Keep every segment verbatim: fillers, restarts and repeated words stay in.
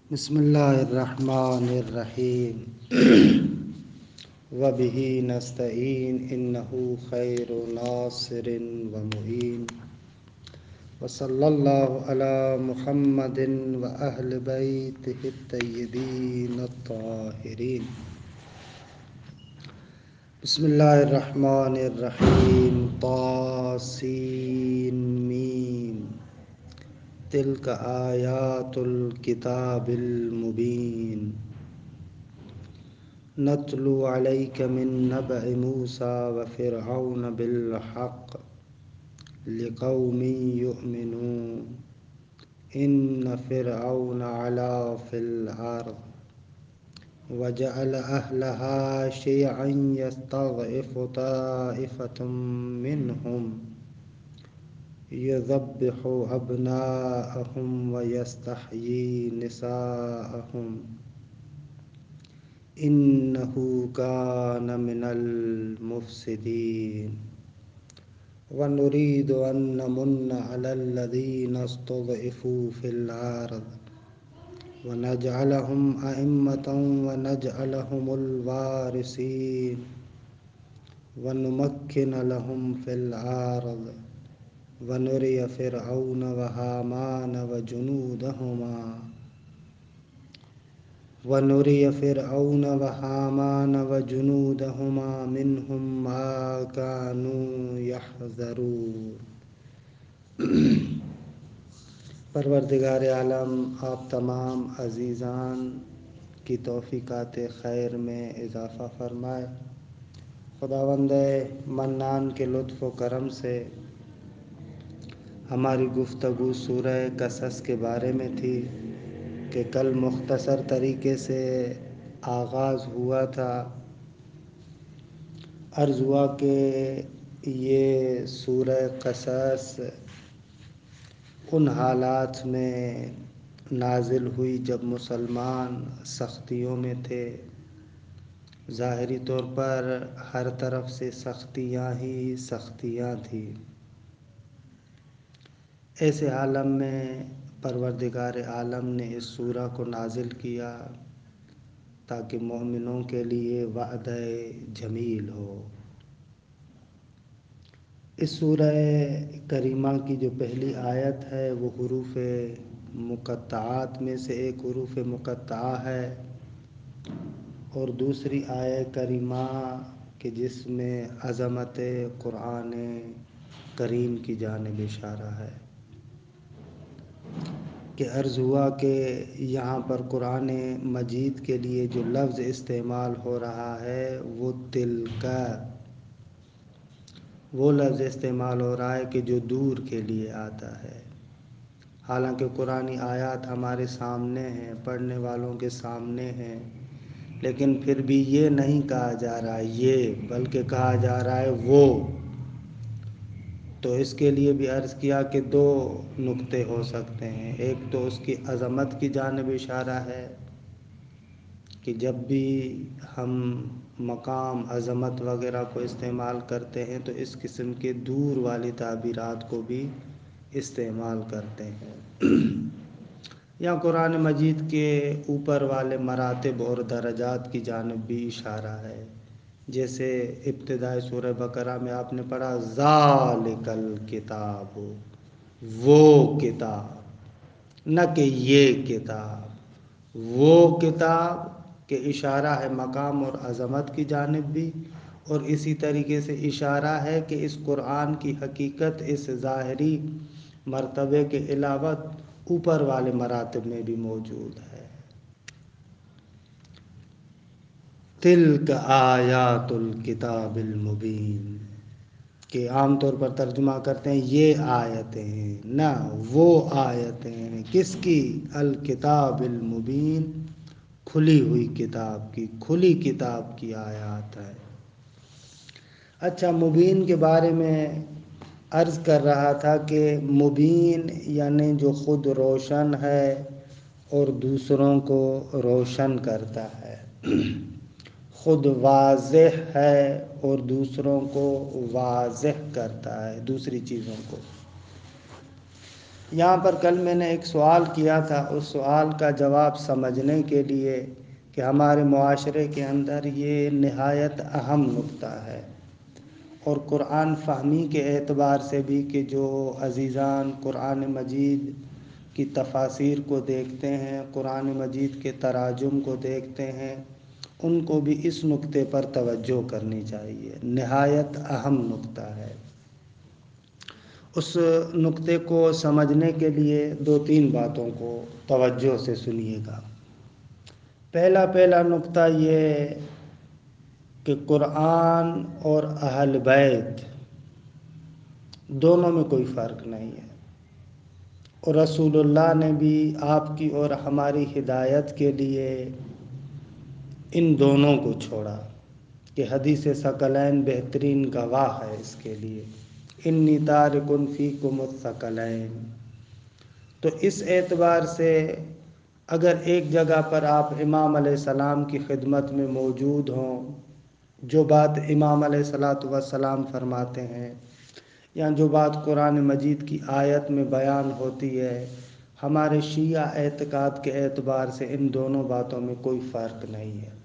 بسم اللہ الرحمن الرحیم وبہ نستعین انہ خیر ناصر و معین وصلی اللہ علی محمد و اہل بیتہ الطیبین الطاہرین۔ بسم اللہ الرحمن الرحیم طاسین میم تلک آیات الکتاب المبین نتلو علیک من نبأ موسیٰ وفرعون بالحق لقوم یؤمنون ان فرعون علا فی الارض وجعل اہلہا شیعا یستضعف طائفة منہم یذبح ابناءہم ویستحیی نساءہم انہ کان من المفسدین ونرید ان نمن علی الذین استضعفوا فی الارض ونجعلہم ائمة ونجعلہم الوارثین ونمکن لہم فی الارض ونری فرعون وہامان وجنودہما ونری فرعون وہامان وجنودہما منہم ما کانوا یحذرون۔ پروردگار عالم آپ تمام عزیزان کی توفیقات خیر میں اضافہ فرمائے۔ خداوند منان کے لطف و کرم سے ہماری گفتگو سورہ قصص کے بارے میں تھی کہ کل مختصر طریقے سے آغاز ہوا تھا۔ عرض ہوا کہ یہ سورہ قصص ان حالات میں نازل ہوئی جب مسلمان سختیوں میں تھے، ظاہری طور پر ہر طرف سے سختیاں ہی سختیاں تھیں۔ ایسے عالم میں پروردگار عالم نے اس سورہ کو نازل کیا تاکہ مومنوں کے لیے وعدہ جمیل ہو۔ اس سورہ کریمہ کی جو پہلی آیت ہے وہ حروف مقطعات میں سے ایک حروف مقطعہ ہے، اور دوسری آیت کریمہ کہ جس میں عظمت قرآن کریم کی جانب اشارہ ہے، کہ عرض ہوا کہ یہاں پر قرآن مجید کے لیے جو لفظ استعمال ہو رہا ہے وہ تلک، وہ لفظ استعمال ہو رہا ہے کہ جو دور کے لیے آتا ہے۔ حالانکہ قرآنی آیات ہمارے سامنے ہیں، پڑھنے والوں کے سامنے ہیں، لیکن پھر بھی یہ نہیں کہا جا رہا ہے یہ، بلکہ کہا جا رہا ہے وہ۔ تو اس کے لیے بھی عرض کیا کہ دو نقطے ہو سکتے ہیں۔ ایک تو اس کی عظمت کی جانب اشارہ ہے کہ جب بھی ہم مقام عظمت وغیرہ کو استعمال کرتے ہیں تو اس قسم کے دور والی تعبیرات کو بھی استعمال کرتے ہیں۔ یا قرآن مجید کے اوپر والے مراتب اور درجات کی جانب بھی اشارہ ہے، جیسے ابتدائی سورہ بقرہ میں آپ نے پڑھا ذالک الکتاب، وہ کتاب، نہ کہ یہ کتاب، وہ کتاب کہ اشارہ ہے مقام اور عظمت کی جانب بھی، اور اسی طریقے سے اشارہ ہے کہ اس قرآن کی حقیقت اس ظاہری مرتبے کے علاوہ اوپر والے مراتب میں بھی موجود ہے۔ تلک آیات الکتاب المبین، کہ عام طور پر ترجمہ کرتے ہیں یہ آیتیں ہیں، نہ وہ آیتیں ہیں کس کی؟ الکتاب المبین، کھلی ہوئی کتاب کی، کھلی کتاب کی آیات ہے۔ اچھا، مبین کے بارے میں عرض کر رہا تھا کہ مبین یعنی جو خود روشن ہے اور دوسروں کو روشن کرتا ہے، خود واضح ہے اور دوسروں کو واضح کرتا ہے، دوسری چیزوں کو۔ یہاں پر کل میں نے ایک سوال کیا تھا، اس سوال کا جواب سمجھنے کے لیے کہ ہمارے معاشرے کے اندر یہ نہایت اہم نکتہ ہے، اور قرآن فہمی کے اعتبار سے بھی کہ جو عزیزان قرآن مجید کی تفاسیر کو دیکھتے ہیں، قرآن مجید کے تراجم کو دیکھتے ہیں، ان کو بھی اس نکتے پر توجہ کرنی چاہیے۔ نہایت اہم نکتہ ہے۔ اس نکتے کو سمجھنے کے لیے دو تین باتوں کو توجہ سے سنیے گا۔ پہلا پہلا نکتہ یہ کہ قرآن اور اہل بیت دونوں میں کوئی فرق نہیں ہے، اور رسول اللہ نے بھی آپ کی اور ہماری ہدایت کے لیے ان دونوں کو چھوڑا، کہ حدیث ثقلین بہترین گواہ ہے اس کے لیے، انی تارک فیکم الثقلین۔ تو اس اعتبار سے اگر ایک جگہ پر آپ امام علیہ السلام کی خدمت میں موجود ہوں، جو بات امام علیہ الصلاۃ والسلام فرماتے ہیں، یا جو بات قرآن مجید کی آیت میں بیان ہوتی ہے، ہمارے شیعہ اعتقاد کے اعتبار سے ان دونوں باتوں میں کوئی فرق نہیں ہے۔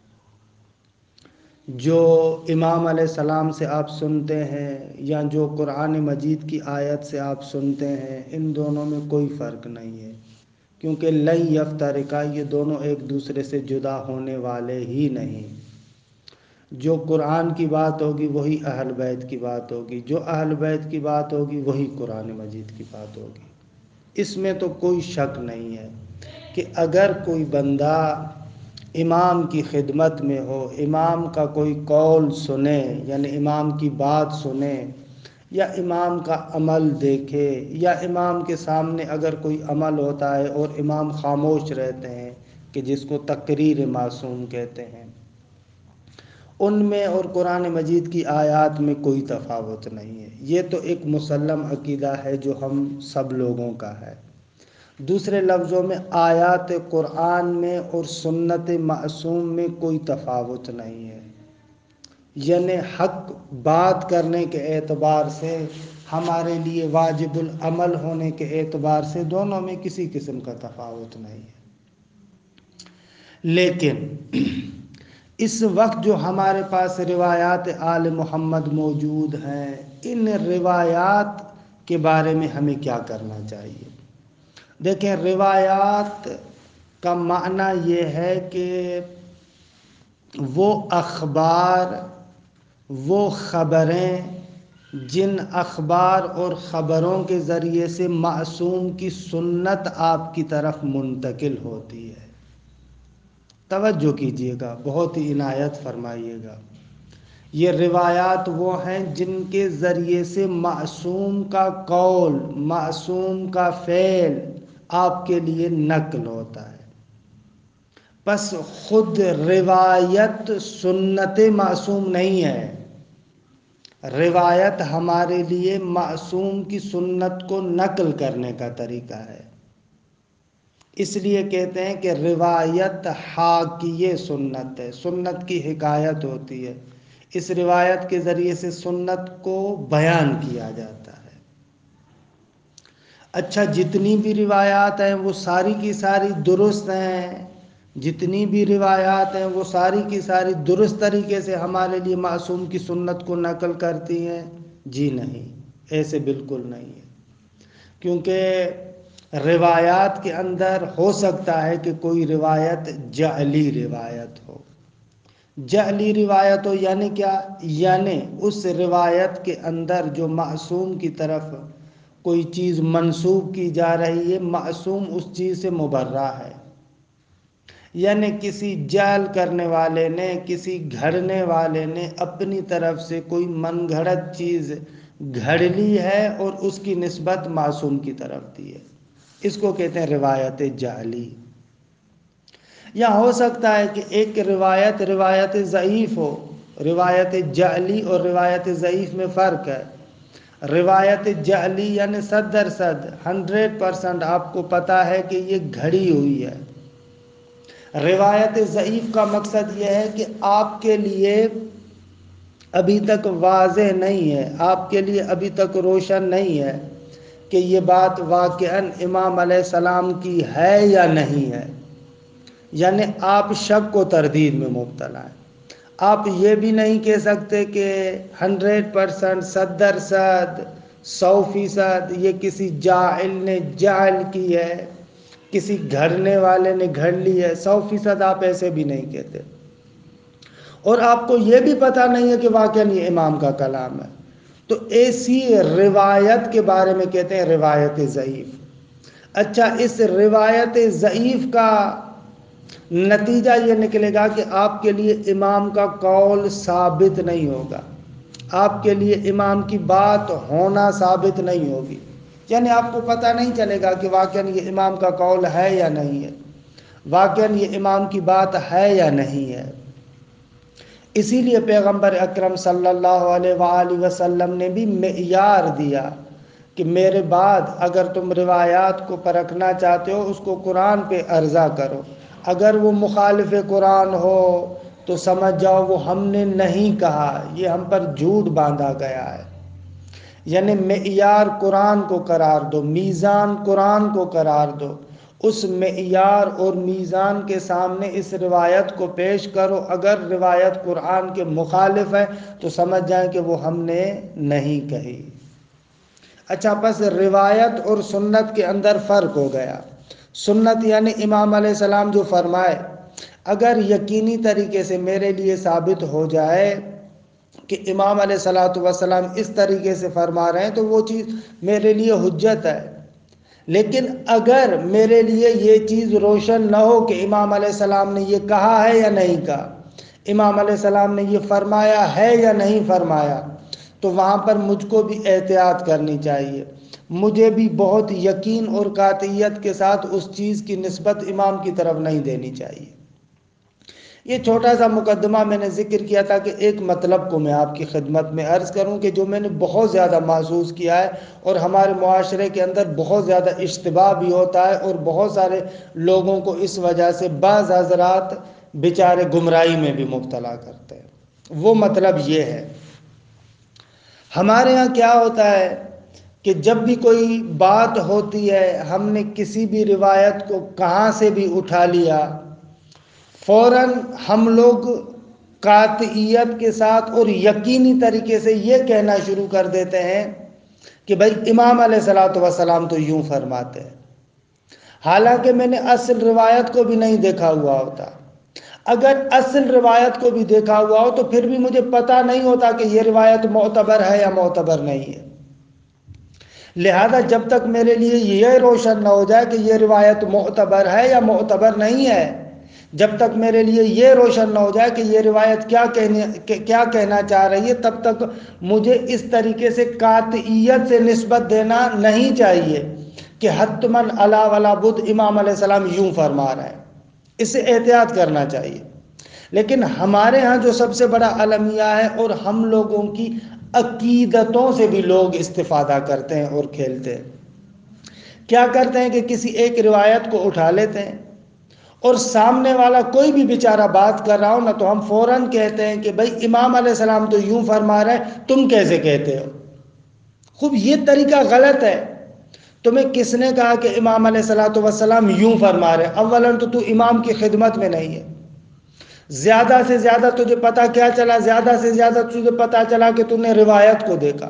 جو امام علیہ السلام سے آپ سنتے ہیں یا جو قرآن مجید کی آیت سے آپ سنتے ہیں، ان دونوں میں کوئی فرق نہیں ہے، کیونکہ لن یفترقا، یہ دونوں ایک دوسرے سے جدا ہونے والے ہی نہیں۔ جو قرآن کی بات ہوگی وہی اہل بیت کی بات ہوگی، جو اہل بیت کی بات ہوگی وہی قرآن مجید کی بات ہوگی۔ اس میں تو کوئی شک نہیں ہے کہ اگر کوئی بندہ امام کی خدمت میں ہو، امام کا کوئی قول سنے، یعنی امام کی بات سنے، یا امام کا عمل دیکھے، یا امام کے سامنے اگر کوئی عمل ہوتا ہے اور امام خاموش رہتے ہیں، کہ جس کو تقریر معصوم کہتے ہیں، ان میں اور قرآن مجید کی آیات میں کوئی تفاوت نہیں ہے۔ یہ تو ایک مسلم عقیدہ ہے جو ہم سب لوگوں کا ہے۔ دوسرے لفظوں میں آیات قرآن میں اور سنت معصوم میں کوئی تفاوت نہیں ہے، یعنی حق بات کرنے کے اعتبار سے، ہمارے لیے واجب العمل ہونے کے اعتبار سے دونوں میں کسی قسم کا تفاوت نہیں ہے۔ لیکن اس وقت جو ہمارے پاس روایات آل محمد موجود ہیں، ان روایات کے بارے میں ہمیں کیا کرنا چاہیے؟ دیکھیں، روایات کا معنی یہ ہے کہ وہ اخبار، وہ خبریں جن اخبار اور خبروں کے ذریعے سے معصوم کی سنت آپ کی طرف منتقل ہوتی ہے۔ توجہ کیجیے گا، بہت ہی عنایت فرمائیے گا۔ یہ روایات وہ ہیں جن کے ذریعے سے معصوم کا قول، معصوم کا فعل آپ کے لیے نقل ہوتا ہے۔ پس خود روایت سنت معصوم نہیں ہے، روایت ہمارے لیے معصوم کی سنت کو نقل کرنے کا طریقہ ہے۔ اس لیے کہتے ہیں کہ روایت حاکی سنت ہے، سنت کی حکایت ہوتی ہے، اس روایت کے ذریعے سے سنت کو بیان کیا جاتا ہے۔ اچھا، جتنی بھی روایات ہیں وہ ساری کی ساری درست ہیں، جتنی بھی روایات ہیں وہ ساری کی ساری درست طریقے سے ہمارے لیے معصوم کی سنت کو نقل کرتی ہیں؟ جی نہیں، ایسے بالکل نہیں ہے، کیونکہ روایات کے اندر ہو سکتا ہے کہ کوئی روایت جعلی روایت ہو۔ جعلی روایت ہو یعنی کیا؟ یعنی اس روایت کے اندر جو معصوم کی طرف کوئی چیز منسوب کی جا رہی ہے، معصوم اس چیز سے مبرہ ہے، یعنی کسی جعل کرنے والے نے، کسی گھڑنے والے نے اپنی طرف سے کوئی من گھڑت چیز گھڑ لی ہے اور اس کی نسبت معصوم کی طرف دی ہے، اس کو کہتے ہیں روایت جعلی۔ یا ہو سکتا ہے کہ ایک روایت روایت ضعیف ہو، روایت جعلی اور روایت ضعیف میں فرق ہے۔ روایت جعلی یعنی صد درصد ہنڈریڈ پرسنٹ آپ کو پتہ ہے کہ یہ گھڑی ہوئی ہے۔ روایت ضعیف کا مقصد یہ ہے کہ آپ کے لیے ابھی تک واضح نہیں ہے، آپ کے لیے ابھی تک روشن نہیں ہے کہ یہ بات واقعاً امام علیہ السلام کی ہے یا نہیں ہے، یعنی آپ شک و تردید میں مبتلا ہیں۔ آپ یہ بھی نہیں کہہ سکتے کہ ہنڈریڈ پرسنٹ صد درصد سو فیصد یہ کسی جاہل نے جعل کی ہے، کسی گھڑنے والے نے گھڑ لی ہے، سو فیصد آپ ایسے بھی نہیں کہتے، اور آپ کو یہ بھی پتہ نہیں ہے کہ واقعاً یہ امام کا کلام ہے، تو ایسی روایت کے بارے میں کہتے ہیں روایت ضعیف۔ اچھا، اس روایت ضعیف کا نتیجہ یہ نکلے گا کہ آپ کے لیے امام کا قول ثابت نہیں ہوگا، آپ کے لیے امام کی بات ہونا ثابت نہیں ہوگی، یعنی آپ کو پتہ نہیں چلے گا کہ واقعاً یہ امام کا قول ہے یا نہیں ہے، واقعاً یہ امام کی بات ہے یا نہیں ہے۔ اسی لیے پیغمبر اکرم صلی اللہ علیہ وآلہ وسلم نے بھی معیار دیا کہ میرے بعد اگر تم روایات کو پرکھنا چاہتے ہو اس کو قرآن پہ عرضہ کرو، اگر وہ مخالف قرآن ہو تو سمجھ جاؤ وہ ہم نے نہیں کہا، یہ ہم پر جھوٹ باندھا گیا ہے۔ یعنی معیار قرآن کو قرار دو، میزان قرآن کو قرار دو، اس معیار اور میزان کے سامنے اس روایت کو پیش کرو، اگر روایت قرآن کے مخالف ہے تو سمجھ جائیں کہ وہ ہم نے نہیں کہی۔ اچھا، پس روایت اور سنت کے اندر فرق ہو گیا۔ سنت یعنی امام علیہ السلام جو فرمائے، اگر یقینی طریقے سے میرے لیے ثابت ہو جائے کہ امام علیہ الصلوۃ والسلام اس طریقے سے فرما رہے ہیں تو وہ چیز میرے لیے حجت ہے، لیکن اگر میرے لیے یہ چیز روشن نہ ہو کہ امام علیہ السلام نے یہ کہا ہے یا نہیں کہا، امام علیہ السلام نے یہ فرمایا ہے یا نہیں فرمایا، تو وہاں پر مجھ کو بھی احتیاط کرنی چاہیے، مجھے بھی بہت یقین اور قاطعیت کے ساتھ اس چیز کی نسبت امام کی طرف نہیں دینی چاہیے۔ یہ چھوٹا سا مقدمہ میں نے ذکر کیا تھا کہ ایک مطلب کو میں آپ کی خدمت میں عرض کروں کہ جو میں نے بہت زیادہ محسوس کیا ہے اور ہمارے معاشرے کے اندر بہت زیادہ اشتباہ بھی ہوتا ہے، اور بہت سارے لوگوں کو اس وجہ سے بعض حضرات بیچارے گمراہی میں بھی مبتلا کرتے ہیں۔ وہ مطلب یہ ہے، ہمارے ہاں کیا ہوتا ہے کہ جب بھی کوئی بات ہوتی ہے، ہم نے کسی بھی روایت کو کہاں سے بھی اٹھا لیا، فوراً ہم لوگ قاطعیت کے ساتھ اور یقینی طریقے سے یہ کہنا شروع کر دیتے ہیں کہ بھائی امام علیہ الصلوۃ والسلام تو یوں فرماتے ہیں، حالانکہ میں نے اصل روایت کو بھی نہیں دیکھا ہوا ہوتا۔ اگر اصل روایت کو بھی دیکھا ہوا ہو تو پھر بھی مجھے پتہ نہیں ہوتا کہ یہ روایت معتبر ہے یا معتبر نہیں ہے۔ لہذا جب تک میرے لیے یہ روشن نہ ہو جائے کہ یہ روایت معتبر ہے یا معتبر نہیں ہے، جب تک میرے لیے یہ روشن نہ ہو جائے کہ یہ روایت کیا کہنے کیا کہنا چاہ رہی ہے، تب تک مجھے اس طریقے سے قاطعیت سے نسبت دینا نہیں چاہیے کہ حتماً علی ولا بد امام علیہ السلام یوں فرما رہے ہیں، اس سے احتیاط کرنا چاہیے۔ لیکن ہمارے ہاں جو سب سے بڑا المیہ ہے، اور ہم لوگوں کی عقیدتوں سے بھی لوگ استفادہ کرتے ہیں اور کھیلتے ہیں، کیا کرتے ہیں کہ کسی ایک روایت کو اٹھا لیتے ہیں، اور سامنے والا کوئی بھی بیچارہ بات کر رہا ہو نا تو ہم فوراً کہتے ہیں کہ بھائی امام علیہ السلام تو یوں فرما رہے ہیں، تم کیسے کہتے ہو؟ خوب یہ طریقہ غلط ہے۔ تمہیں کس نے کہا کہ امام علیہ الصلوۃ والسلام یوں فرما رہے ہیں؟ اولاً تو تو امام کی خدمت میں نہیں ہے۔ زیادہ سے زیادہ تجھے پتا کیا چلا؟ زیادہ سے زیادہ تجھے پتا چلا کہ تم نے روایت کو دیکھا۔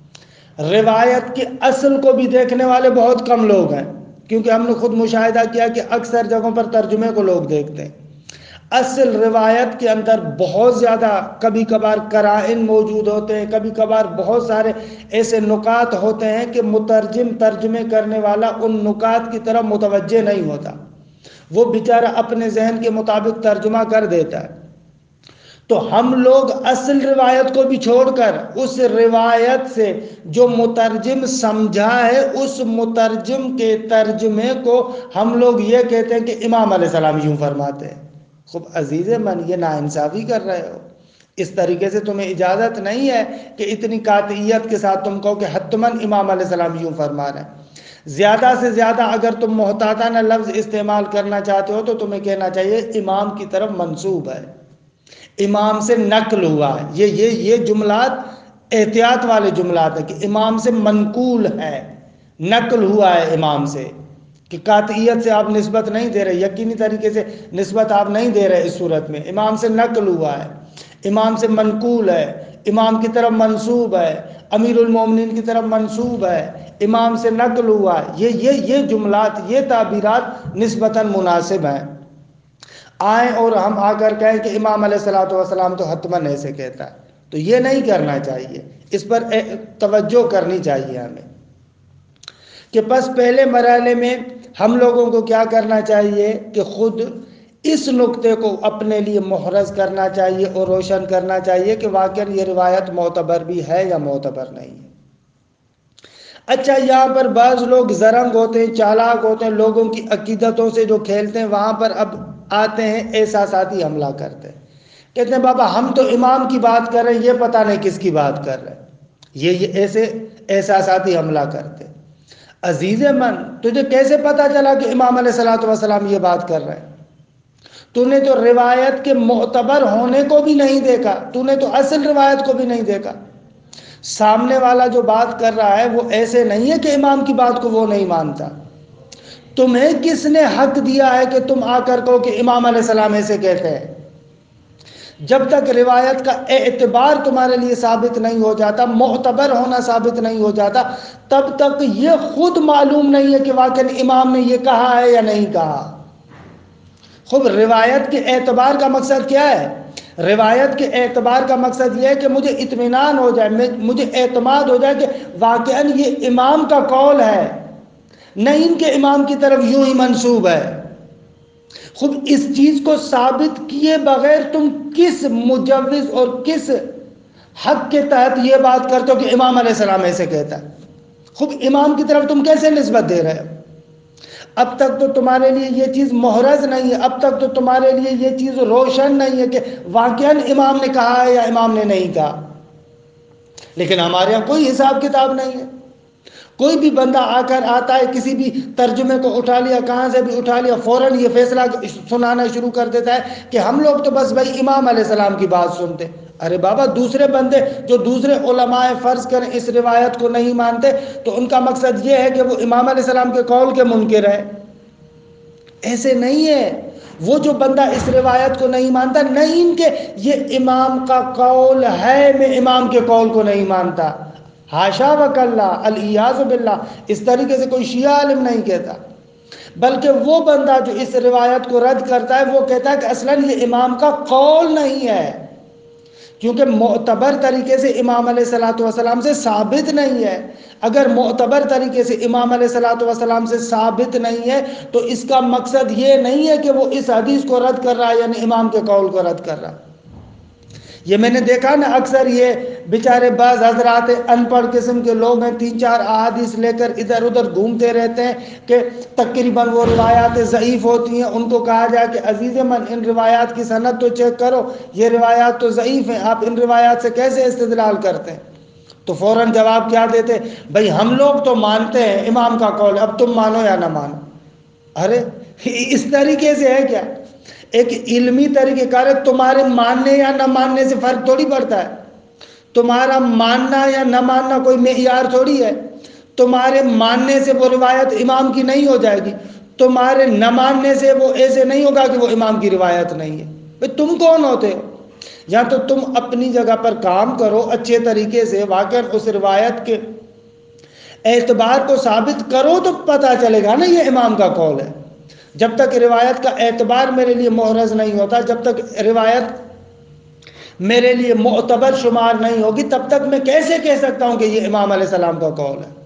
روایت کے اصل کو بھی دیکھنے والے بہت کم لوگ ہیں، کیونکہ ہم نے خود مشاہدہ کیا کہ اکثر جگہوں پر ترجمے کو لوگ دیکھتے ہیں۔ اصل روایت کے اندر بہت زیادہ کبھی کبھار قرائن موجود ہوتے ہیں، کبھی کبھار بہت سارے ایسے نکات ہوتے ہیں کہ مترجم ترجمے کرنے والا ان نکات کی طرف متوجہ نہیں ہوتا، وہ بیچارہ اپنے ذہن کے مطابق ترجمہ کر دیتا ہے۔ تو ہم لوگ اصل روایت کو بھی چھوڑ کر اس روایت سے جو مترجم سمجھا ہے اس مترجم کے ترجمے کو ہم لوگ یہ کہتے ہیں کہ امام علیہ السلام یوں فرماتے ہیں۔ خوب عزیز من، یہ ناانصافی کر رہے ہو۔ اس طریقے سے تمہیں اجازت نہیں ہے کہ اتنی قاطعیت کے ساتھ تم کہو کہ حتماً امام علیہ السلام یوں فرما رہے ہیں۔ زیادہ سے زیادہ اگر تم محتاطانہ لفظ استعمال کرنا چاہتے ہو تو تمہیں کہنا چاہیے امام کی طرف منسوب ہے، امام سے نقل ہوا ہے۔ یہ یہ یہ جملات احتیاط والے جملات ہیں کہ امام سے منقول ہے، نقل ہوا ہے امام سے، کہ قاطعیت سے آپ نسبت نہیں دے رہے، یقینی طریقے سے نسبت آپ نہیں دے رہے، اس صورت میں امام سے نقل ہوا ہے، امام سے منقول ہے، امام کی طرف منسوب ہے، امیر المومنین کی طرف منسوب ہے، امام سے نقل ہوا ہے، یہ یہ یہ جملات، یہ تعبیرات نسبتاً مناسب ہیں۔ آئیں اور ہم آ کر کہیں کہ امام علیہ الصلوۃ والسلام تو حتماً ایسے کہتا ہے، تو یہ نہیں کرنا چاہیے، اس پر توجہ کرنی چاہیے ہمیں، کہ پس پہلے مرحلے میں ہم لوگوں کو کیا کرنا چاہیے کہ خود اس نقطے کو اپنے لیے محرز کرنا چاہیے اور روشن کرنا چاہیے کہ واقعاً یہ روایت معتبر بھی ہے یا معتبر نہیں ہے۔ اچھا، یہاں پر بعض لوگ زرنگ ہوتے ہیں، چالاک ہوتے ہیں، لوگوں کی عقیدتوں سے جو کھیلتے ہیں، وہاں پر اب آتے ہیں احساساتی حملہ کرتے ہیں، کہتے ہیں بابا ہم تو امام کی بات کر رہے ہیں، یہ پتہ نہیں کس کی بات کر رہے ہیں، یہ یہ ایسے احساساتی حملہ کرتے ہیں۔ عزیز من، تجھے کیسے پتا چلا کہ امام علیہ الصلوۃ والسلام یہ بات کر رہے ہیں؟ تو نے تو روایت کے معتبر ہونے کو بھی نہیں دیکھا، تو نے تو اصل روایت کو بھی نہیں دیکھا۔ سامنے والا جو بات کر رہا ہے وہ ایسے نہیں ہے کہ امام کی بات کو وہ نہیں مانتا۔ تمہیں کس نے حق دیا ہے کہ تم آ کر کہو کہ امام علیہ السلام ایسے کہتے ہیں؟ جب تک روایت کا اعتبار تمہارے لیے ثابت نہیں ہو جاتا، معتبر ہونا ثابت نہیں ہو جاتا، تب تک یہ خود معلوم نہیں ہے کہ واقعی امام نے یہ کہا ہے یا نہیں کہا۔ خود روایت کے اعتبار کا مقصد کیا ہے؟ روایت کے اعتبار کا مقصد یہ ہے کہ مجھے اطمینان ہو جائے، مجھے اعتماد ہو جائے کہ واقعاً یہ امام کا قول ہے، نہیں ان کے امام کی طرف یوں ہی منسوب ہے۔ خود اس چیز کو ثابت کیے بغیر تم کس مجوز اور کس حق کے تحت یہ بات کرتے ہو کہ امام علیہ السلام ایسے کہتا ہے؟ خود امام کی طرف تم کیسے نسبت دے رہے ہو؟ اب تک تو تمہارے لیے یہ چیز محرز نہیں ہے، اب تک تو تمہارے لیے یہ چیز روشن نہیں ہے کہ واقعاً امام نے کہا ہے یا امام نے نہیں کہا۔ لیکن ہمارے یہاں کوئی حساب کتاب نہیں ہے، کوئی بھی بندہ آ کر آتا ہے، کسی بھی ترجمے کو اٹھا لیا، کہاں سے بھی اٹھا لیا، فوراً یہ فیصلہ سنانا شروع کر دیتا ہے کہ ہم لوگ تو بس بھائی امام علیہ السلام کی بات سنتے۔ ارے بابا، دوسرے بندے جو دوسرے علماء فرض کریں اس روایت کو نہیں مانتے تو ان کا مقصد یہ ہے کہ وہ امام علیہ السلام کے قول کے منکر ہے۔ ایسے نہیں ہے، وہ جو بندہ اس روایت کو نہیں مانتا، نہیں ان کے یہ امام کا قول ہے، میں امام کے قول کو نہیں مانتا، حاشا وکلا، الیاذ باللہ، اس طریقے سے کوئی شیعہ عالم نہیں کہتا، بلکہ وہ بندہ جو اس روایت کو رد کرتا ہے وہ کہتا ہے کہ اصلاً یہ امام کا قول نہیں ہے، کیونکہ معتبر طریقے سے امام علیہ الصلوۃ والسلام سے ثابت نہیں ہے۔ اگر معتبر طریقے سے امام علیہ الصلوۃ والسلام سے ثابت نہیں ہے تو اس کا مقصد یہ نہیں ہے کہ وہ اس حدیث کو رد کر رہا ہے، یعنی امام کے قول کو رد کر رہا ہے۔ یہ میں نے دیکھا نا، اکثر یہ بیچارے بعض حضرات ان پڑھ قسم کے لوگ ہیں، تین چار احادیث لے کر ادھر ادھر گھومتے رہتے ہیں کہ تقریباً وہ روایات ضعیف ہوتی ہیں، ان کو کہا جائے کہ عزیز من ان روایات کی سند تو چیک کرو، یہ روایات تو ضعیف ہیں، آپ ان روایات سے کیسے استدلال کرتے ہیں؟ تو فوراً جواب کیا دیتے؟ بھائی ہم لوگ تو مانتے ہیں امام کا قول، اب تم مانو یا نہ مانو۔ ارے اس طریقے سے ہے کیا؟ ایک علمی طریقے کار ہے، تمہارے ماننے یا نہ ماننے سے فرق تھوڑی پڑتا ہے، تمہارا ماننا یا نہ ماننا کوئی معیار تھوڑی ہے، تمہارے ماننے سے وہ روایت امام کی نہیں ہو جائے گی، تمہارے نہ ماننے سے وہ ایسے نہیں ہوگا کہ وہ امام کی روایت نہیں ہے۔ بھئی تم کون ہوتے ہو؟ یا تو تم اپنی جگہ پر کام کرو اچھے طریقے سے، واقعاً اس روایت کے اعتبار کو ثابت کرو تو پتہ چلے گا نا یہ امام کا قول ہے۔ جب تک روایت کا اعتبار میرے لیے محرز نہیں ہوتا، جب تک روایت میرے لیے معتبر شمار نہیں ہوگی، تب تک میں کیسے کہہ سکتا ہوں کہ یہ امام علیہ السلام کا قول ہے؟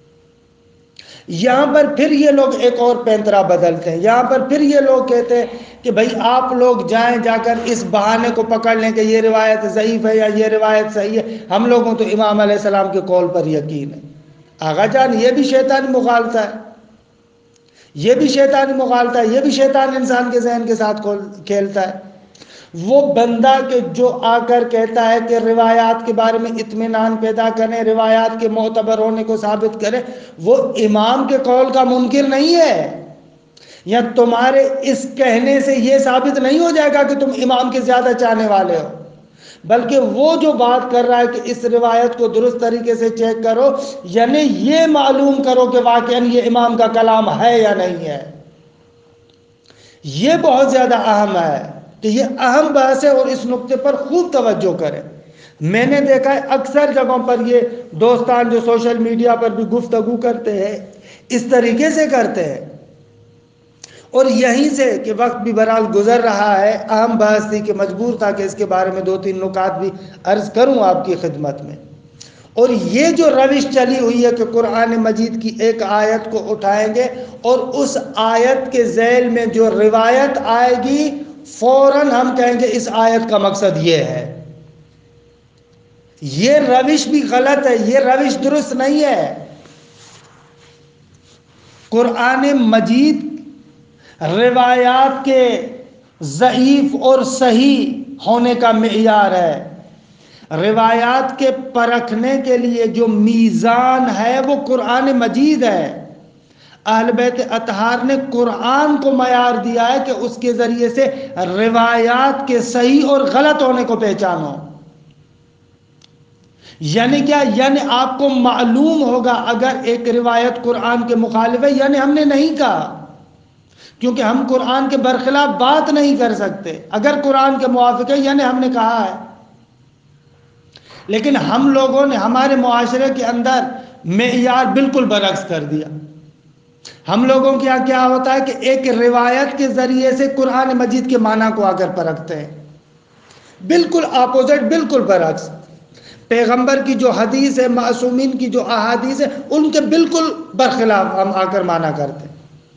یہاں پر پھر یہ لوگ ایک اور پینترا بدلتے ہیں، یہاں پر پھر یہ لوگ کہتے ہیں کہ بھائی آپ لوگ جائیں جا کر اس بہانے کو پکڑ لیں کہ یہ روایت ضعیف ہے یا یہ روایت صحیح ہے، ہم لوگوں تو امام علیہ السلام کے قول پر یقین ہے۔ آغا جان، یہ بھی شیطانی مغالطہ ہے، یہ بھی شیطانی مغالطہ ہے، یہ بھی شیطان انسان کے ذہن کے ساتھ کھیلتا ہے۔ وہ بندہ کہ جو آ کر کہتا ہے کہ روایات کے بارے میں اطمینان پیدا کریں، روایات کے معتبر ہونے کو ثابت کریں، وہ امام کے قول کا منکر نہیں ہے، یا تمہارے اس کہنے سے یہ ثابت نہیں ہو جائے گا کہ تم امام کے زیادہ چاہنے والے ہو، بلکہ وہ جو بات کر رہا ہے کہ اس روایت کو درست طریقے سے چیک کرو، یعنی یہ معلوم کرو کہ واقعاً یہ امام کا کلام ہے یا نہیں ہے۔ یہ بہت زیادہ اہم ہے کہ یہ اہم بحث ہے، اور اس نقطے پر خوب توجہ کریں۔ میں نے دیکھا ہے اکثر جگہوں پر یہ دوستان جو سوشل میڈیا پر بھی گفتگو کرتے ہیں اس طریقے سے کرتے ہیں، اور یہیں سے کہ وقت بھی بہرحال گزر رہا ہے، اہم بحث تھی کہ مجبور تھا کہ اس کے بارے میں دو تین نکات بھی عرض کروں آپ کی خدمت میں۔ اور یہ جو روش چلی ہوئی ہے کہ قرآن مجید کی ایک آیت کو اٹھائیں گے اور اس آیت کے ذیل میں جو روایت آئے گی فوراً ہم کہیں گے اس آیت کا مقصد یہ ہے، یہ روش بھی غلط ہے، یہ روش درست نہیں ہے۔ قرآن مجید روایات کے ضعیف اور صحیح ہونے کا معیار ہے۔ روایات کے پرکھنے کے لیے جو میزان ہے وہ قرآن مجید ہے۔ اہل بیت اطہار نے قرآن کو معیار دیا ہے کہ اس کے ذریعے سے روایات کے صحیح اور غلط ہونے کو پہچانو۔ یعنی کیا؟ یعنی آپ کو معلوم ہوگا اگر ایک روایت قرآن کے مخالف ہے، یعنی ہم نے نہیں کہا، کیونکہ ہم قرآن کے برخلاف بات نہیں کر سکتے۔ اگر قرآن کے موافق ہے یعنی ہم نے کہا ہے، لیکن ہم لوگوں نے ہمارے معاشرے کے اندر معیار بالکل برعکس کر دیا۔ ہم لوگوں کے یہاں کیا ہوتا ہے کہ ایک روایت کے ذریعے سے قرآن مجید کے معنی کو آ کر پرکھتے ہیں، بالکل اپوزٹ، بالکل برعکس۔ پیغمبر کی جو حدیث ہے، معصومین کی جو احادیث ہے، ان کے بالکل برخلاف ہم آ کر معنی کرتے ہیں۔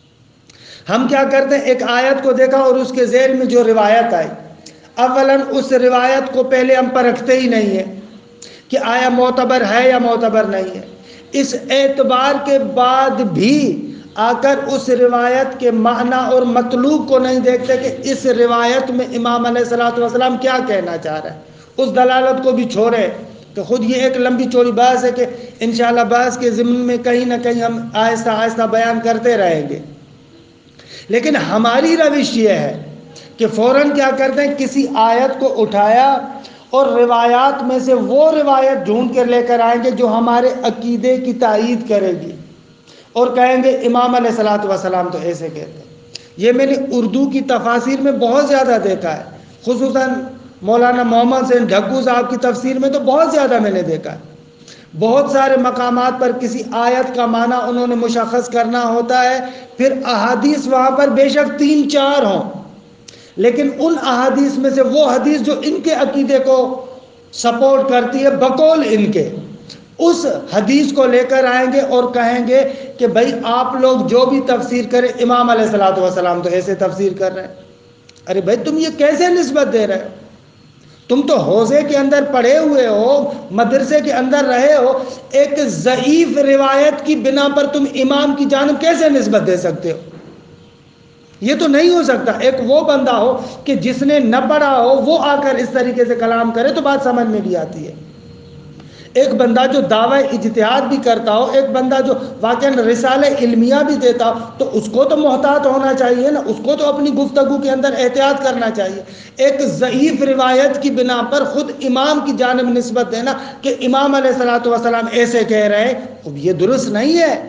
ہم کیا کرتے ہیں؟ ایک آیت کو دیکھا اور اس کے ذیل میں جو روایت آئی، اولاً اس روایت کو پہلے ہم پرکھتے ہی نہیں ہیں کہ آیا معتبر ہے یا معتبر نہیں ہے۔ اس اعتبار کے بعد بھی آ کر اس روایت کے معنی اور مطلوب کو نہیں دیکھتے کہ اس روایت میں امام علیہ الصلوۃ والسلام کیا کہنا چاہ رہے ہیں، اس دلالت کو بھی چھوڑے کہ خود یہ ایک لمبی چوڑی بحث ہے کہ انشاءاللہ بحث کے ضمن میں کہیں نہ کہیں ہم آہستہ آہستہ بیان کرتے رہیں گے۔ لیکن ہماری روش یہ ہے کہ فوراً کیا کرتے ہیں، کسی آیت کو اٹھایا اور روایات میں سے وہ روایت ڈھونڈ کر لے کر آئیں گے جو ہمارے عقیدے کی تائید کرے گی، اور کہیں گے امام علیہ الصلوۃ والسلام تو ایسے کہتے ہیں۔ یہ میں نے اردو کی تفاسیر میں بہت زیادہ دیکھا ہے، خصوصاً مولانا محمد حسین ڈھگو صاحب کی تفسیر میں تو بہت زیادہ میں نے دیکھا ہے۔ بہت سارے مقامات پر کسی آیت کا معنی انہوں نے مشخص کرنا ہوتا ہے، پھر احادیث وہاں پر بے شک تین چار ہوں، لیکن ان احادیث میں سے وہ حدیث جو ان کے عقیدے کو سپورٹ کرتی ہے بقول ان کے، اس حدیث کو لے کر آئیں گے اور کہیں گے کہ بھائی آپ لوگ جو بھی تفسیر کریں امام علیہ الصلوۃ والسلام تو ایسے تفسیر کر رہے ہیں۔ ارے بھائی تم یہ کیسے نسبت دے رہے ہو؟ تم تو حوزے کے اندر پڑھے ہوئے ہو، مدرسے کے اندر رہے ہو، ایک ضعیف روایت کی بنا پر تم امام کی جانب کیسے نسبت دے سکتے ہو؟ یہ تو نہیں ہو سکتا۔ ایک وہ بندہ ہو کہ جس نے نہ پڑھا ہو وہ آ کر اس طریقے سے کلام کرے تو بات سمجھ میں بھی آتی ہے۔ ایک بندہ جو دعوی اجتہاد بھی کرتا ہو، ایک بندہ جو واقعاً رسالہ علمیہ بھی دیتا ہو، تو اس کو تو محتاط ہونا چاہیے نا، اس کو تو اپنی گفتگو کے اندر احتیاط کرنا چاہیے۔ ایک ضعیف روایت کی بنا پر خود امام کی جانب نسبت دینا کہ امام علیہ الصلوۃ والسلام ایسے کہہ رہے ہیں، اب یہ درست نہیں ہے۔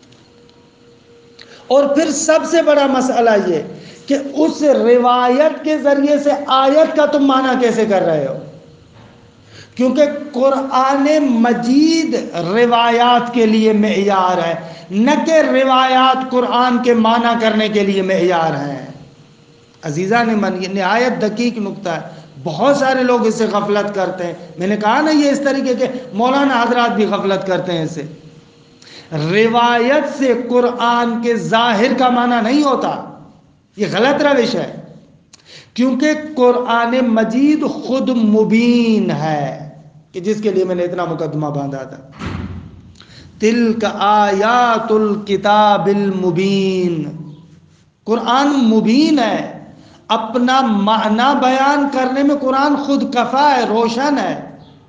اور پھر سب سے بڑا مسئلہ یہ کہ اس روایت کے ذریعے سے آیت کا تم معنی کیسے کر رہے ہو؟ کیونکہ قرآن مجید روایات کے لیے معیار ہے، نہ کہ روایات قرآن کے معنی کرنے کے لیے معیار ہیں۔ عزیزان من، یہ نہایت دقیق نقطہ ہے، بہت سارے لوگ اس سے غفلت کرتے ہیں۔ میں نے کہا نا یہ اس طریقے کے مولانا حضرات بھی غفلت کرتے ہیں اس سے۔ روایت سے قرآن کے ظاہر کا معنی نہیں ہوتا، یہ غلط روش ہے، کیونکہ قرآن مجید خود مبین ہے، کہ جس کے لیے میں نے اتنا مقدمہ باندھا تھا، تلک آیات الکتاب المبین۔ قرآن مبین ہے، اپنا معنی بیان کرنے میں قرآن خود کفا ہے، روشن ہے۔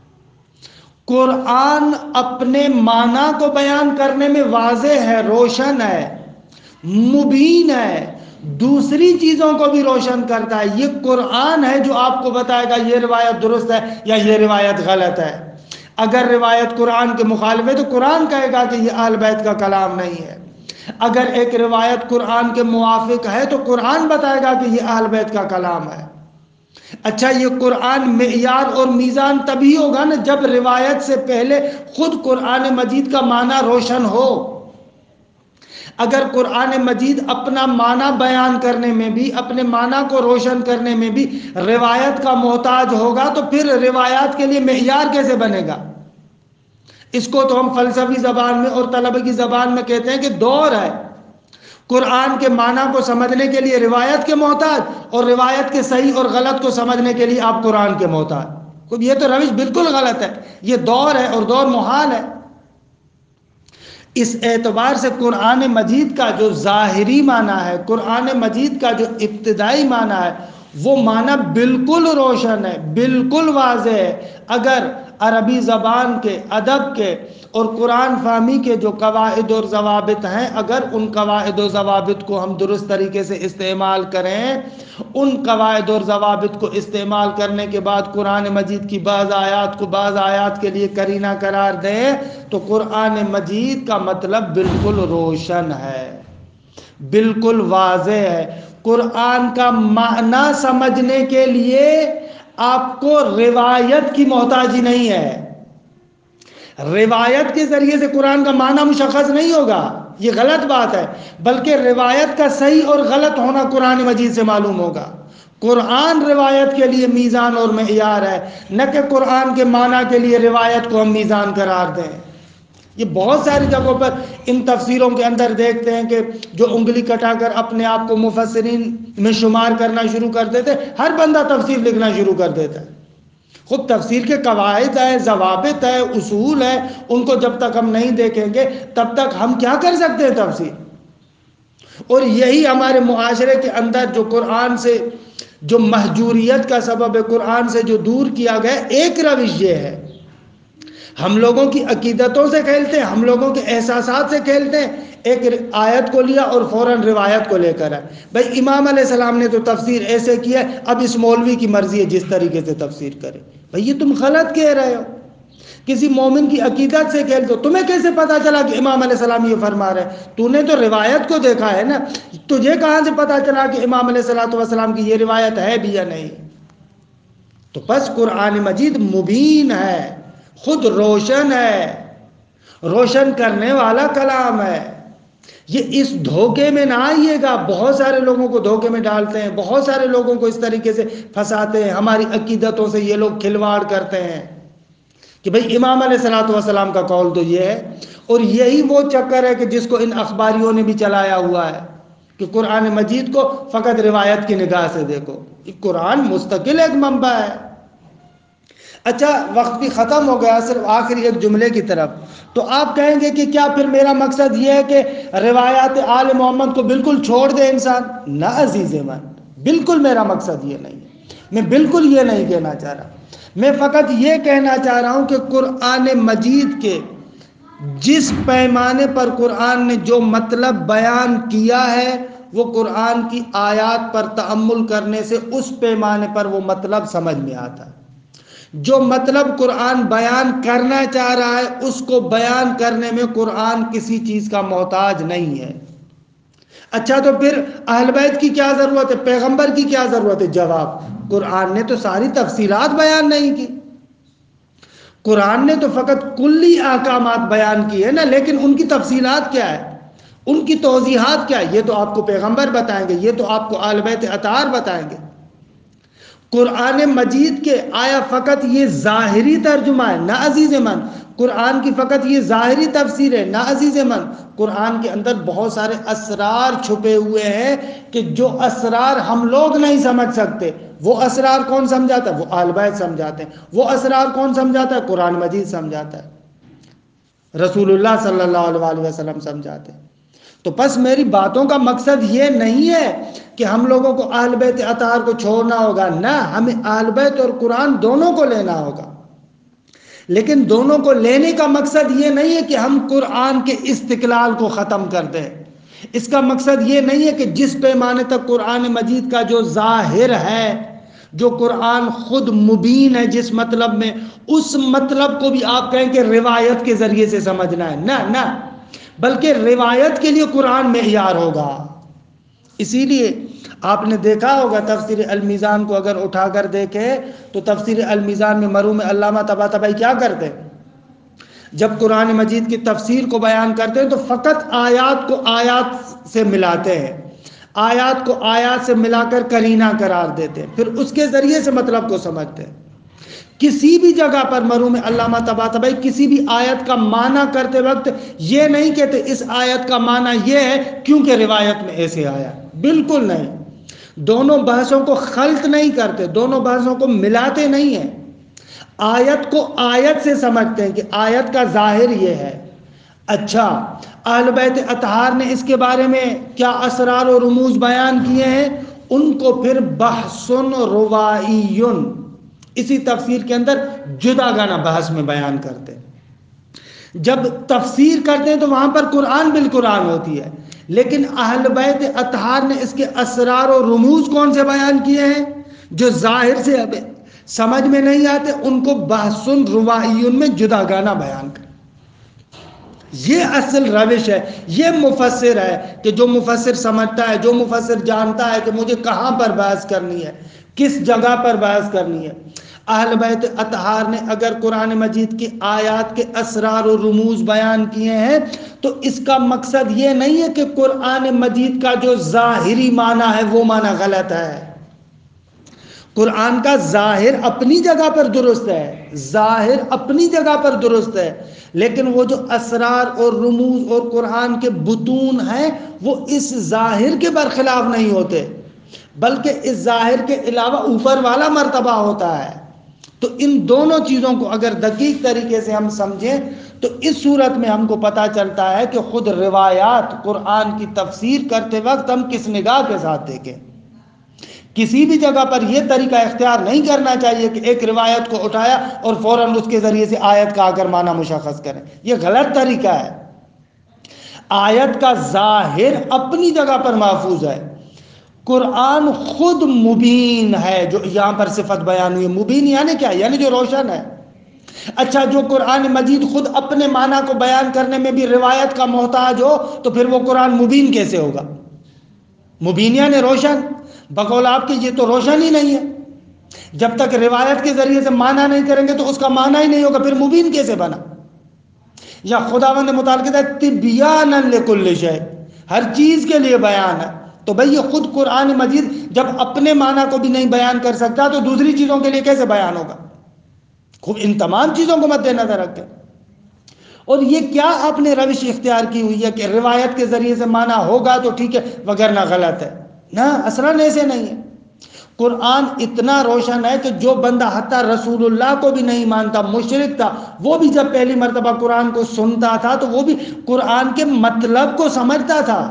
قرآن اپنے معنی کو بیان کرنے میں واضح ہے، روشن ہے، مبین ہے۔ دوسری چیزوں کو بھی روشن کرتا ہے۔ یہ قرآن ہے جو آپ کو بتائے گا یہ روایت درست ہے یا یہ روایت غلط ہے۔ اگر روایت قرآن کے مخالف ہے تو قرآن کہے گا کہ یہ اہل بیت کا کلام نہیں ہے۔ اگر ایک روایت قرآن کے موافق ہے تو قرآن بتائے گا کہ یہ اہل بیت کا کلام ہے۔ اچھا، یہ قرآن معیار اور میزان تبھی ہوگا نا جب روایت سے پہلے خود قرآن مجید کا معنی روشن ہو۔ اگر قرآن مجید اپنا معنی بیان کرنے میں بھی، اپنے معنی کو روشن کرنے میں بھی روایت کا محتاج ہوگا تو پھر روایات کے لیے معیار کیسے بنے گا؟ اس کو تو ہم فلسفی زبان میں اور طلبہ کی زبان میں کہتے ہیں کہ دور ہے۔ قرآن کے معنی کو سمجھنے کے لیے روایت کے محتاج، اور روایت کے صحیح اور غلط کو سمجھنے کے لیے آپ قرآن کے محتاج۔ یہ تو روش بالکل غلط ہے، یہ دور ہے اور دور محال ہے۔ اس اعتبار سے قرآن مجید کا جو ظاہری معنی ہے، قرآن مجید کا جو ابتدائی معنی ہے، وہ معنی بالکل روشن ہے، بالکل واضح ہے۔ اگر عربی زبان کے، ادب کے اور قرآن فہمی کے جو قواعد اور ضوابط ہیں، اگر ان قواعد و ضوابط کو ہم درست طریقے سے استعمال کریں، ان قواعد اور ضوابط کو استعمال کرنے کے بعد قرآن مجید کی بعض آیات کو بعض آیات کے لیے قرینہ قرار دیں تو قرآن مجید کا مطلب بالکل روشن ہے، بالکل واضح ہے۔ قرآن کا معنی سمجھنے کے لیے آپ کو روایت کی محتاجی نہیں ہے۔ روایت کے ذریعے سے قرآن کا معنی مشخص نہیں ہوگا، یہ غلط بات ہے، بلکہ روایت کا صحیح اور غلط ہونا قرآن مجید سے معلوم ہوگا۔ قرآن روایت کے لیے میزان اور معیار ہے، نہ کہ قرآن کے معنی کے لیے روایت کو ہم میزان قرار دیں۔ یہ بہت ساری جگہوں پر ان تفسیروں کے اندر دیکھتے ہیں کہ جو انگلی کٹا کر اپنے آپ کو مفسرین میں شمار کرنا شروع کر دیتے، ہر بندہ تفسیر لکھنا شروع کر دیتا ہے۔ خود تفسیر کے قواعد ہے، ضوابط ہے، اصول ہے، ان کو جب تک ہم نہیں دیکھیں گے تب تک ہم کیا کر سکتے ہیں تفسیر؟ اور یہی ہمارے معاشرے کے اندر جو قرآن سے جو مہجوریت کا سبب ہے، قرآن سے جو دور کیا گیا، ایک روش یہ ہے، ہم لوگوں کی عقیدتوں سے کھیلتے ہیں، ہم لوگوں کے احساسات سے کھیلتے ہیں۔ ایک آیت کو لیا اور فوراً روایت کو لے کر آئے، بھائی امام علیہ السلام نے تو تفسیر ایسے کی ہے، اب اس مولوی کی مرضی ہے جس طریقے سے تفسیر کرے۔ بھئی یہ تم غلط کہہ رہے ہو، کسی مومن کی عقیدت سے کھیل دو۔ تمہیں کیسے پتا چلا کہ امام علیہ السلام یہ فرما رہے ہیں؟ تو نے تو روایت کو دیکھا ہے نا، تجھے کہاں سے پتا چلا کہ امام علیہ السلام کی یہ روایت ہے بھی یا نہیں؟ تو بس قرآن مجید مبین ہے، خود روشن ہے، روشن کرنے والا کلام ہے۔ یہ اس دھوکے میں نہ آئیے گا، بہت سارے لوگوں کو دھوکے میں ڈالتے ہیں، بہت سارے لوگوں کو اس طریقے سے پھنساتے ہیں، ہماری عقیدتوں سے یہ لوگ کھلواڑ کرتے ہیں کہ بھئی امام علیہ الصلوۃ والسلام کا قول تو یہ ہے، اور یہی وہ چکر ہے کہ جس کو ان اخباریوں نے بھی چلایا ہوا ہے کہ قرآن مجید کو فقط روایت کی نگاہ سے دیکھو۔ قرآن مستقل ایک منبع ہے۔ اچھا، وقت بھی ختم ہو گیا، صرف آخری ایک جملے کی طرف۔ تو آپ کہیں گے کہ کیا پھر میرا مقصد یہ ہے کہ روایات آل محمد کو بالکل چھوڑ دے انسان؟ نہ عزیز من، بالکل میرا مقصد یہ نہیں ہے، میں بالکل یہ نہیں کہنا چاہ رہا۔ میں فقط یہ کہنا چاہ رہا ہوں کہ قرآن مجید کے جس پیمانے پر قرآن نے جو مطلب بیان کیا ہے، وہ قرآن کی آیات پر تأمل کرنے سے اس پیمانے پر وہ مطلب سمجھ میں آتا ہے۔ جو مطلب قرآن بیان کرنا چاہ رہا ہے اس کو بیان کرنے میں قرآن کسی چیز کا محتاج نہیں ہے۔ اچھا، تو پھر اہل بیت کی کیا ضرورت ہے، پیغمبر کی کیا ضرورت ہے؟ جواب، قرآن نے تو ساری تفصیلات بیان نہیں کی، قرآن نے تو فقط کلی احکامات بیان کی ہے نا، لیکن ان کی تفصیلات کیا ہے، ان کی توضیحات کیا ہے، یہ تو آپ کو پیغمبر بتائیں گے، یہ تو آپ کو اہل بیت اطہار بتائیں گے۔ قرآن مجید کے آیا فقط یہ ظاہری ترجمہ ہے؟ نہ عزیز من، قرآن کی فقط یہ ظاہری تفسیر ہے؟ نہ عزیز من، قرآن کے اندر بہت سارے اسرار چھپے ہوئے ہیں کہ جو اسرار ہم لوگ نہیں سمجھ سکتے، وہ اسرار کون سمجھاتا ہے؟ وہ اہل بیت سمجھاتے ہیں۔ وہ اسرار کون سمجھاتا ہے؟ قرآن مجید سمجھاتا ہے، رسول اللہ صلی اللہ علیہ وسلم سمجھاتے ہیں۔ تو بس میری باتوں کا مقصد یہ نہیں ہے کہ ہم لوگوں کو اہل بیت اطہار کو چھوڑنا ہوگا، نہ، ہمیں اہل بیت اور قرآن دونوں کو لینا ہوگا، لیکن دونوں کو لینے کا مقصد یہ نہیں ہے کہ ہم قرآن کے استقلال کو ختم کر دیں، اس کا مقصد یہ نہیں ہے کہ جس پیمانے تک قرآن مجید کا جو ظاہر ہے، جو قرآن خود مبین ہے جس مطلب میں، اس مطلب کو بھی آپ کہیں کہ روایت کے ذریعے سے سمجھنا ہے، نہ نہ، بلکہ روایت کے لیے قرآن معیار ہوگا۔ اسی لیے آپ نے دیکھا ہوگا تفسیر المیزان کو اگر اٹھا کر دیکھے تو تفسیر المیزان میں مرحوم علامہ طباطبائی کیا کرتے ہیں؟ جب قرآن مجید کی تفسیر کو بیان کرتے ہیں تو فقط آیات کو آیات سے ملاتے ہیں، آیات کو آیات سے ملا کر قرینہ قرار دیتے ہیں، پھر اس کے ذریعے سے مطلب کو سمجھتے ہیں۔ کسی بھی جگہ پر مرحوم علامہ طباطبائی کسی بھی آیت کا معنی کرتے وقت یہ نہیں کہتے اس آیت کا معنی یہ ہے کیونکہ روایت میں ایسے آیا، بالکل نہیں۔ دونوں بحثوں کو خلط نہیں کرتے، دونوں بحثوں کو ملاتے نہیں ہیں، آیت کو آیت سے سمجھتے ہیں کہ آیت کا ظاہر یہ ہے۔ اچھا، اہل بیت اطہار نے اس کے بارے میں کیا اسرار و رموز بیان کیے ہیں؟ ان کو پھر بحث روائیٌ اسی تفسیر کے اندر جدا گانا بحث میں بیان کرتے ہیں۔ جب تفسیر کرتے ہیں تو وہاں پر قرآن بالقرآن ہوتی ہے، لیکن اہل بیت اطہار نے اس کے اسرار و رموز کون سے بیان کیے ہیں؟ جو ظاہر سے اب سمجھ میں نہیں آتے ان کو بحث روائیٌ میں جدا گانا بیان کر۔ یہ اصل روش ہے، یہ مفسر ہے کہ جو مفسر سمجھتا ہے، جو مفسر جانتا ہے کہ مجھے کہاں پر بحث کرنی ہے، کس جگہ پر بحث کرنی ہے۔ اہل بیت اطہار نے اگر قرآن مجید کی آیات کے اسرار و رموز بیان کیے ہیں تو اس کا مقصد یہ نہیں ہے کہ قرآن مجید کا جو ظاہری معنی ہے وہ معنی غلط ہے۔ قرآن کا ظاہر اپنی جگہ پر درست ہے، ظاہر اپنی جگہ پر درست ہے، لیکن وہ جو اسرار اور رموز اور قرآن کے بطون ہیں وہ اس ظاہر کے برخلاف نہیں ہوتے، بلکہ اس ظاہر کے علاوہ اوپر والا مرتبہ ہوتا ہے۔ تو ان دونوں چیزوں کو اگر دقیق طریقے سے ہم سمجھیں تو اس صورت میں ہم کو پتہ چلتا ہے کہ خود روایات قرآن کی تفسیر کرتے وقت ہم کس نگاہ کے ساتھ دیکھیں۔ کسی بھی جگہ پر یہ طریقہ اختیار نہیں کرنا چاہیے کہ ایک روایت کو اٹھایا اور فوراً اس کے ذریعے سے آیت کا آ کر معنی مشخص کریں، یہ غلط طریقہ ہے۔ آیت کا ظاہر اپنی جگہ پر محفوظ ہے، قرآن خود مبین ہے، جو یہاں پر صفت بیان ہوئی، مبین یعنی کیا؟ یعنی جو روشن ہے۔ اچھا، جو قرآن مجید خود اپنے معنی کو بیان کرنے میں بھی روایت کا محتاج ہو تو پھر وہ قرآن مبین کیسے ہوگا؟ مبین یعنی روشن، بقول آپ کی یہ تو روشن ہی نہیں ہے۔ جب تک روایت کے ذریعے سے معنی نہیں کریں گے تو اس کا معنی ہی نہیں ہوگا، پھر مبین کیسے بنا؟ یا خداوند متعال کہتا ہے تبیانا لکل شیء، ہر چیز کے لیے بیان ہے۔ تو بھئی یہ خود قرآن مجید جب اپنے معنی کو بھی نہیں بیان کر سکتا تو دوسری چیزوں کے لیے کیسے بیان ہوگا؟ خوب ان تمام چیزوں کو مد نظر رکھیں۔ اور یہ کیا آپ نے روش اختیار کی ہوئی ہے کہ روایت کے ذریعے سے معنی ہوگا تو ٹھیک ہے وگرنہ غلط ہے؟ نہ، اصلاً ایسے نہیں ہے۔ قرآن اتنا روشن ہے کہ جو بندہ حتیٰ رسول اللہ کو بھی نہیں مانتا، مشرک تھا، وہ بھی جب پہلی مرتبہ قرآن کو سنتا تھا تو وہ بھی قرآن کے مطلب کو سمجھتا تھا،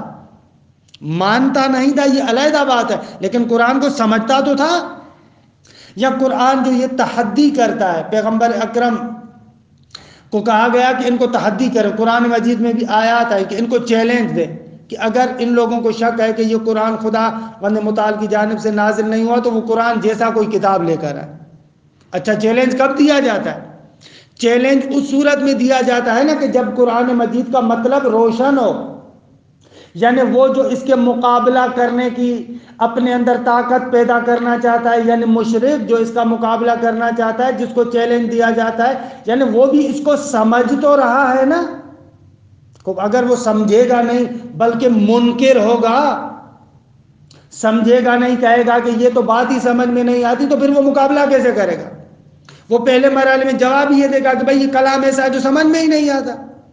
مانتا نہیں تھا یہ علیحدہ بات ہے، لیکن قرآن کو سمجھتا تو تھا۔ یا قرآن جو یہ تحدی کرتا ہے، پیغمبر اکرم کو کہا گیا کہ ان کو تحدی کرے، قرآن مجید میں بھی آیات ہے کہ ان کو چیلنج دے کہ اگر ان لوگوں کو شک ہے کہ یہ قرآن خدا وند متعال کی جانب سے نازل نہیں ہوا تو وہ قرآن جیسا کوئی کتاب لے کر آئے۔ اچھا، چیلنج کب دیا جاتا ہے؟ چیلنج اس صورت میں دیا جاتا ہے نا کہ جب قرآن مجید کا مطلب روشن ہو، یعنی وہ جو اس کے مقابلہ کرنے کی اپنے اندر طاقت پیدا کرنا چاہتا ہے، یعنی مشرک جو اس کا مقابلہ کرنا چاہتا ہے، جس کو چیلنج دیا جاتا ہے، یعنی وہ بھی اس کو سمجھ تو رہا ہے نا۔ اگر وہ سمجھے گا نہیں بلکہ منکر ہوگا، سمجھے گا نہیں، کہے گا کہ یہ تو بات ہی سمجھ میں نہیں آتی، تو پھر وہ مقابلہ کیسے کرے گا؟ وہ پہلے مرحلے میں جواب یہ دے گا کہ بھائی یہ کلام ایسا ہے جو سمجھ میں ہی نہیں آتا۔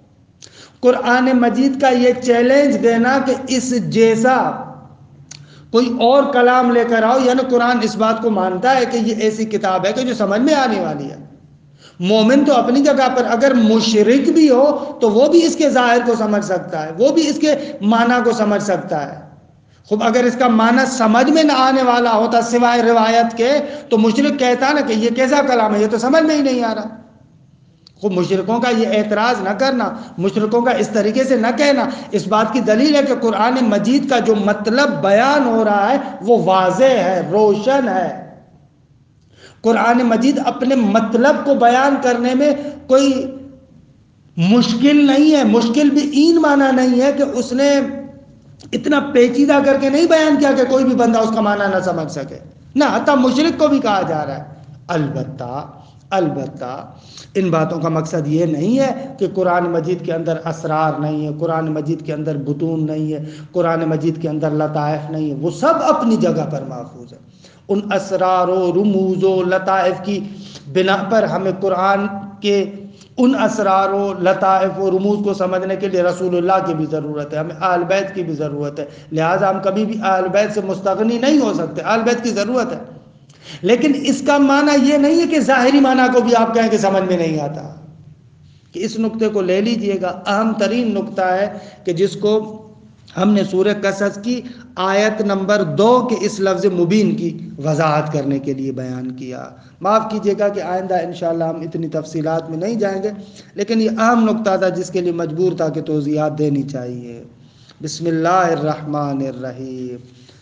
قرآن مجید کا یہ چیلنج دینا کہ اس جیسا کوئی اور کلام لے کر آؤ، یعنی قرآن اس بات کو مانتا ہے کہ یہ ایسی کتاب ہے کہ جو سمجھ میں آنے والی ہے۔ مومن تو اپنی جگہ پر، اگر مشرک بھی ہو تو وہ بھی اس کے ظاہر کو سمجھ سکتا ہے، وہ بھی اس کے معنی کو سمجھ سکتا ہے۔ خوب اگر اس کا معنی سمجھ میں نہ آنے والا ہوتا سوائے روایت کے تو مشرک کہتا نا کہ یہ کیسا کلام ہے، یہ تو سمجھ میں ہی نہیں آ رہا۔ کو مشرکوں کا یہ اعتراض نہ کرنا، مشرکوں کا اس طریقے سے نہ کہنا، اس بات کی دلیل ہے کہ قرآن مجید کا جو مطلب بیان ہو رہا ہے وہ واضح ہے، روشن ہے۔ قرآن مجید اپنے مطلب کو بیان کرنے میں کوئی مشکل نہیں ہے، مشکل بھی این معنی نہیں ہے کہ اس نے اتنا پیچیدہ کر کے نہیں بیان کیا کہ کوئی بھی بندہ اس کا معنی نہ سمجھ سکے، نہ حتیٰ مشرک کو بھی کہا جا رہا ہے۔ البتہ البتہ ان باتوں کا مقصد یہ نہیں ہے کہ قرآن مجید کے اندر اسرار نہیں ہے، قرآن مجید کے اندر بطون نہیں ہے، قرآن مجید کے اندر لطائف نہیں ہے، وہ سب اپنی جگہ پر محفوظ ہے۔ ان اسرار و رموز و لطائف کی بنا پر ہمیں قرآن کے ان اسرار و لطائف و رموز کو سمجھنے کے لیے رسول اللہ کی بھی ضرورت ہے، ہمیں اہل بیت کی بھی ضرورت ہے، لہٰذا ہم کبھی بھی اہل بیت سے مستغنی نہیں ہو سکتے، اہل بیت کی ضرورت ہے۔ لیکن اس کا معنی یہ نہیں ہے کہ ظاہری معنی کو بھی آپ کہیں کہ سمجھ میں نہیں آتا، کہ اس نقطے کو لے لیجئے گا۔ اہم ترین نقطہ ہے کہ جس کو ہم نے سورہ قصص کی آیت نمبر دو کے اس لفظ مبین کی وضاحت کرنے کے لیے بیان کیا۔ معاف کیجیے گا کہ آئندہ انشاءاللہ ہم اتنی تفصیلات میں نہیں جائیں گے، لیکن یہ اہم نقطہ تھا جس کے لیے مجبور تھا کہ توضیحات دینی چاہیے۔ بسم اللہ الرحمن الرحیم،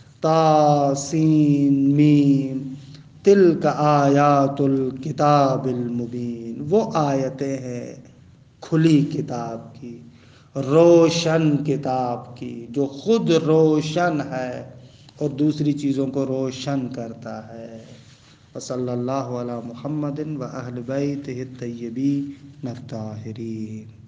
طاسین میم، تلک آیات الکتاب المبین، وہ آیتیں ہیں کھلی کتاب کی، روشن کتاب کی، جو خود روشن ہے اور دوسری چیزوں کو روشن کرتا ہے۔ وصلی اللہ علی محمد و اہل بیتہ الطیبین الطاہرین۔